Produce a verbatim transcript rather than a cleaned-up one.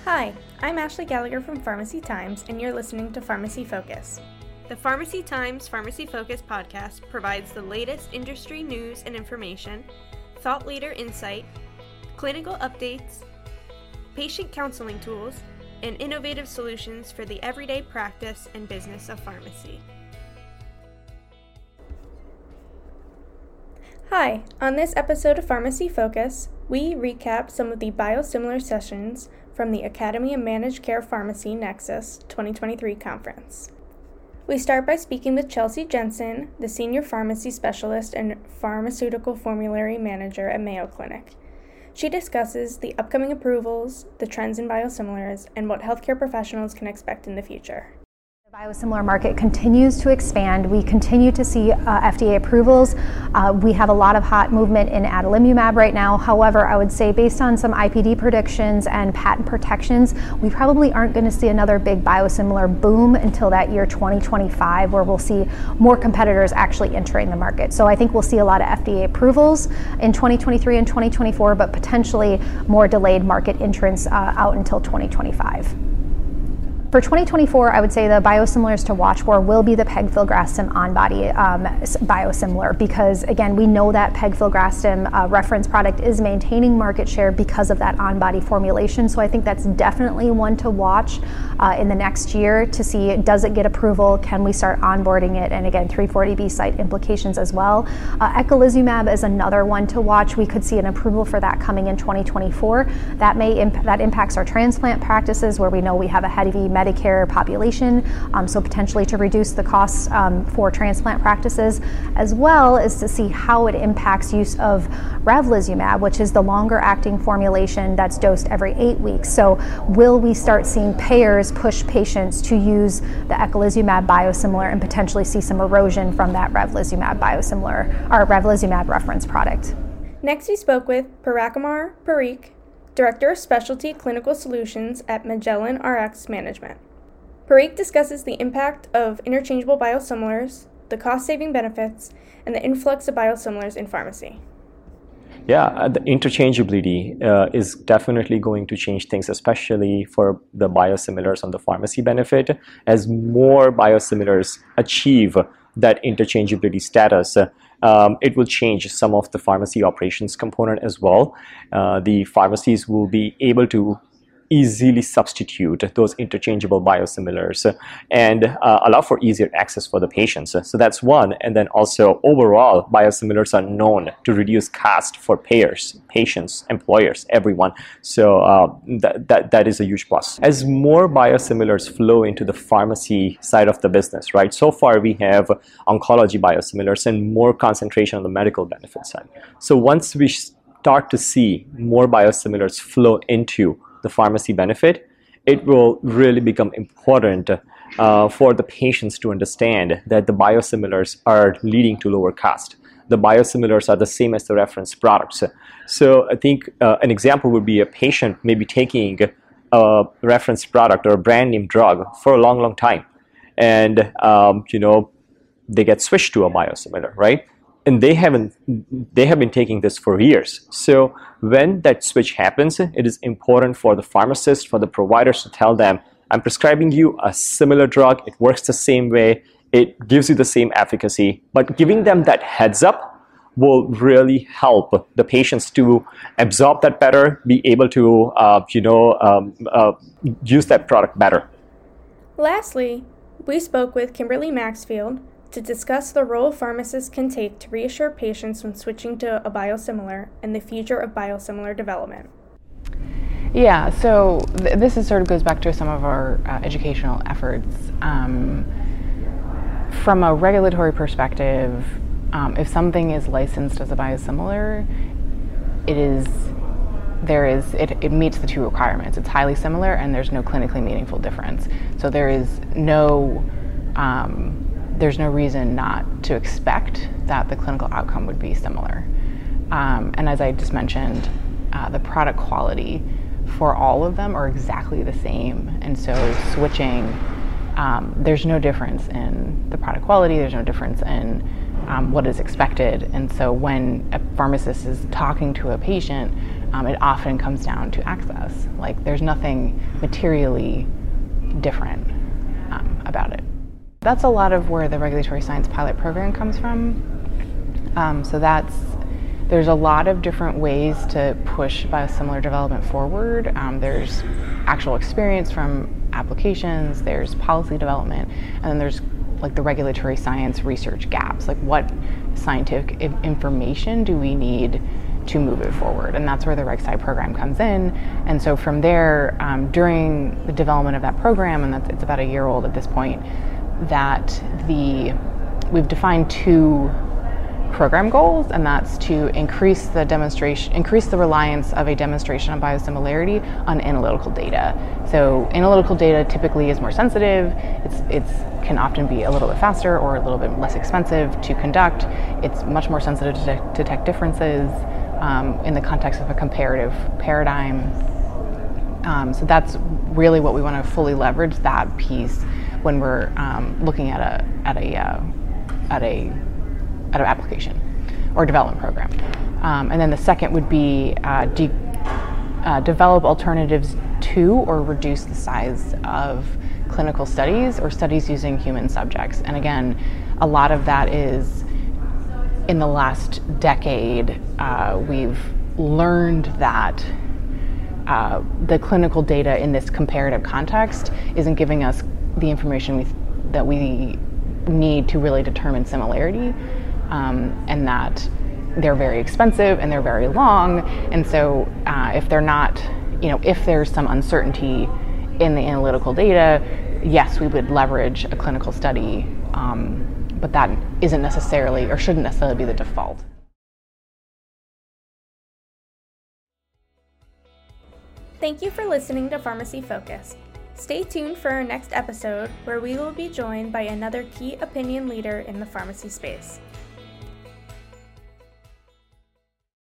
Hi, I'm Ashley Gallagher from Pharmacy Times, and you're listening to Pharmacy Focus. The Pharmacy Times Pharmacy Focus podcast provides the latest industry news and information, thought leader insight, clinical updates, patient counseling tools, and innovative solutions for the everyday practice and business of pharmacy. Hi, on this episode of Pharmacy Focus, we recap some of the biosimilar sessions from the Academy of Managed Care Pharmacy Nexus twenty twenty-three conference. We start by speaking with Chelsea Jensen, the Senior Pharmacy Specialist and Pharmaceutical Formulary Manager at Mayo Clinic. She discusses the upcoming approvals, the trends in biosimilars, and what healthcare professionals can expect in the future. The biosimilar market continues to expand. We continue to see uh, F D A approvals. Uh, we have a lot of hot movement in adalimumab right now. However, I would say based on some I P D predictions and patent protections, we probably aren't going to see another big biosimilar boom until that year twenty twenty-five, where we'll see more competitors actually entering the market. So I think we'll see a lot of F D A approvals in twenty twenty-three and twenty twenty-four, but potentially more delayed market entrance uh, out until twenty twenty-five. For twenty twenty-four, I would say the biosimilars to watch for will be the pegfilgrastim on-body um, biosimilar, because again, we know that pegfilgrastim uh, reference product is maintaining market share because of that on-body formulation. So I think that's definitely one to watch uh, in the next year to see, does it get approval? Can we start onboarding it? And again, three forty B site implications as well. Uh, eculizumab is another one to watch. We could see an approval for that coming in twenty twenty-four. That may imp- that impacts our transplant practices, where we know we have a heavy Medicare population, um, so potentially to reduce the costs um, for transplant practices, as well as to see how it impacts use of ravulizumab, which is the longer acting formulation that's dosed every eight weeks. So will we start seeing payers push patients to use the eculizumab biosimilar and potentially see some erosion from that ravulizumab biosimilar or ravulizumab reference product? Next, we spoke with Parakumar Parikh, Director of Specialty Clinical Solutions at Magellan R X Management. Parikh discusses the impact of interchangeable biosimilars, the cost-saving benefits, and the influx of biosimilars in pharmacy. Yeah, the interchangeability uh, is definitely going to change things, especially for the biosimilars on the pharmacy benefit. As more biosimilars achieve that interchangeability status, Um, it will change some of the pharmacy operations component as well. Uh, the pharmacies will be able to easily substitute those interchangeable biosimilars and uh, allow for easier access for the patients. So that's one. And then also overall, biosimilars are known to reduce cost for payers, patients, employers, everyone. So uh, that, that, that is a huge plus. As more biosimilars flow into the pharmacy side of the business, right? So far we have oncology biosimilars and more concentration on the medical benefit side. So once we start to see more biosimilars flow into the pharmacy benefit, it will really become important uh, for the patients to understand that the biosimilars are leading to lower cost. The biosimilars are the same as the reference products. So I think uh, an example would be a patient maybe taking a reference product or a brand name drug for a long, long time. And, um, you know, they get switched to a biosimilar, right? And they haven't, they have been taking this for years. So when that switch happens, it is important for the pharmacist, for the providers to tell them, I'm prescribing you a similar drug, it works the same way, it gives you the same efficacy, but giving them that heads up will really help the patients to absorb that better, be able to, uh, you know, um, uh, use that product better. Lastly, we spoke with Kimberly Maxfield to discuss the role pharmacists can take to reassure patients when switching to a biosimilar and the future of biosimilar development. Yeah, so th- this is sort of goes back to some of our uh, educational efforts. Um, from a regulatory perspective, um, if something is licensed as a biosimilar, it is there is it, it meets the two requirements. It's highly similar and there's no clinically meaningful difference. So there is no um, there's no reason not to expect that the clinical outcome would be similar. Um, and as I just mentioned, uh, the product quality for all of them are exactly the same. And so switching, um, there's no difference in the product quality, there's no difference in um, what is expected. And so when a pharmacist is talking to a patient, um, it often comes down to access. Like there's nothing materially different um, about it. That's a lot of where the Regulatory Science Pilot Program comes from. Um, so that's, there's a lot of different ways to push biosimilar development forward. Um, there's actual experience from applications, there's policy development, and then there's like the regulatory science research gaps. Like what scientific I- information do we need to move it forward? And that's where the RegSci program comes in. And so from there, um, during the development of that program, and that's, it's about a year old at this point, that the, we've defined two program goals, and that's to increase the demonstration, increase the reliance of a demonstration of biosimilarity on analytical data. So analytical data typically is more sensitive. It's it's can often be a little bit faster or a little bit less expensive to conduct. It's much more sensitive to detect, detect differences um, in the context of a comparative paradigm. Um, so that's really what we want to fully leverage, that piece, when we're um, looking at a at a uh, at a at an application or development program. Um, and then the second would be uh, de- uh, develop alternatives to or reduce the size of clinical studies or studies using human subjects. And again, a lot of that is in the last decade, uh, we've learned that uh, the clinical data in this comparative context isn't giving us the information we th- that we need to really determine similarity. Um, and that they're very expensive and they're very long. And so uh, if they're not, you know, if there's some uncertainty in the analytical data, yes, we would leverage a clinical study, um, but that isn't necessarily or shouldn't necessarily be the default. Thank you for listening to Pharmacy Focus. Stay tuned for our next episode, where we will be joined by another key opinion leader in the pharmacy space.